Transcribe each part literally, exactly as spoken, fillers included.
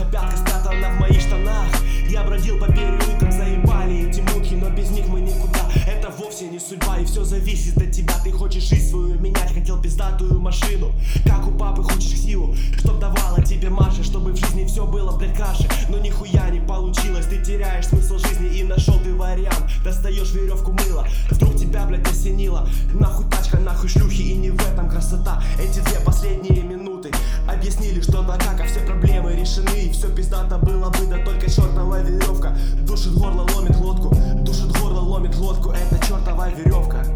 а пятка спрятана в моих штанах. Я бродил по переулкам, заебали эти муки, но без них мы никуда. Это вовсе не судьба, и все зависит от тебя. Ты хочешь жизнь свою менять, хотел пиздатую машину, как у папы хочешь силу, чтоб давала тебе Маша, чтобы в жизни все было, блядь, каши. Но нихуя не получилось, ты теряешь смысл жизни, и нашел ты вариант. Достаешь веревку мыла, вдруг тебя, блядь, осенило. Нахуй тачка, нахуй шлюхи, и не в этом красота. Эти две последние минуты объяснили, что да как, а все проблемы решены. И все пиздато было бы, да только чертова веревка душит горло, ломит лодку, душит горло, ломит лодку. Это чертова веревка.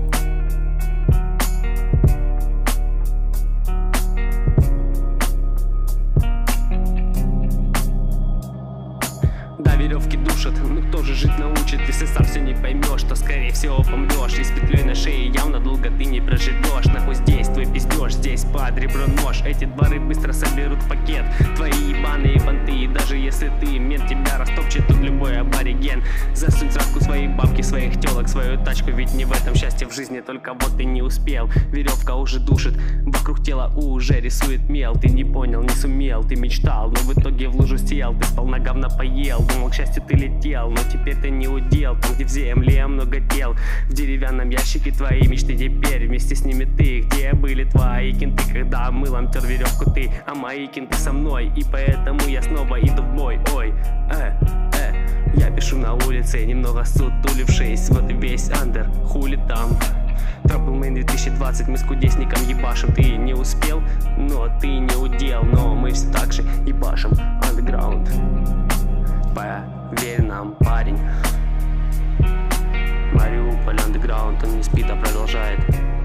Да, веревки душат, но кто же жить научит, если сам все не поймешь, то скорее всего помрешь. И с петлей на шее явно долго ты не проживешь. Нахуй здесь твой пиздеж, здесь под ребро нож. Эти дворы быстро соберут пакет, твои ебаные понты. И даже если ты мент, тебя растопчет тут любой абориген. Засунь сразу свои бабки, своих телок, свою тачку, ведь не в этом счастье в жизни, только вот ты не успел. Веревка уже душит, вокруг тела уже рисует мел. Ты не понял, не сумел, ты мечтал, но в итоге в лужу сел. Ты сполна говна поел, думал, к счастью ты летел, но теперь ты не удел. Там, где в земле много тел, в деревянном ящике твои мечты теперь, вместе с ними ты. Где были твои кенты, когда мылом тер веревку ты, а мои кенты со мной, и поэтому я снова иду в бой. Ой, э, э, я пишу на улице, немного сутулившись, вот и весь андер, хули там. Траблмейн две тысячи двадцать, мы с кудесником ебашим. Ты не успел, но ты не удел, но мы все так же ебашим андеграунд. Поверь нам, парень, Мариуполь андеграунд, он не спит, а продолжает.